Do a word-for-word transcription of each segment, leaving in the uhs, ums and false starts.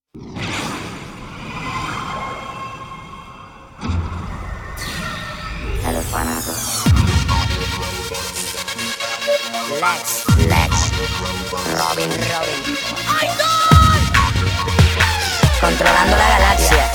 El orfanato. Lex, Lex, Robin, Robin. Controlando la galaxia.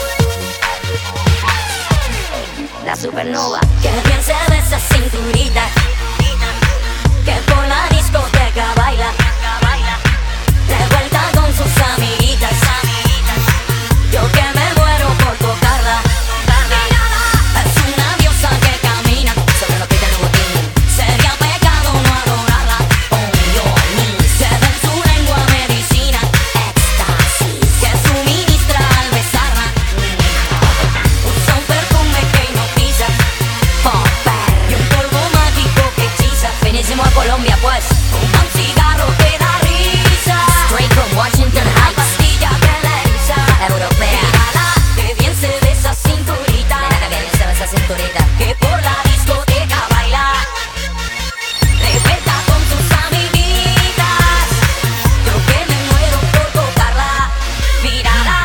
La supernova. Que bien se ve esa cinturita, que por la discoteca baila, de vuelta con sus amiguitas. Yo que me muero por tocarla. Es una diosa que camina sobre los pies del botín. Sería pecado no adorarla. On your knees. Que en su lengua medicina, éxtasis, que suministra al besarla. Usa un perfume que hipnotiza, popper, y un polvo mágico que hechiza. Finísimo a Colombia pues, un cigarro que da risa. Straight from Washington La Heights. pastilla que le eriza. Europea. Mírala, que bien se ve esa cinturita, Mira que bien se ve esa cinturita. que por la discoteca baila, de vuelta con sus amiguitas. Yo que me muero por tocarla. Mírala.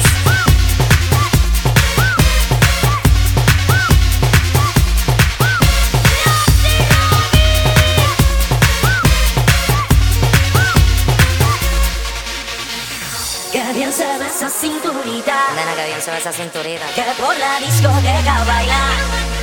Que bien se ve esa cinturita, Nena, que bien se ve esa cinturita. que por la discoteca baila.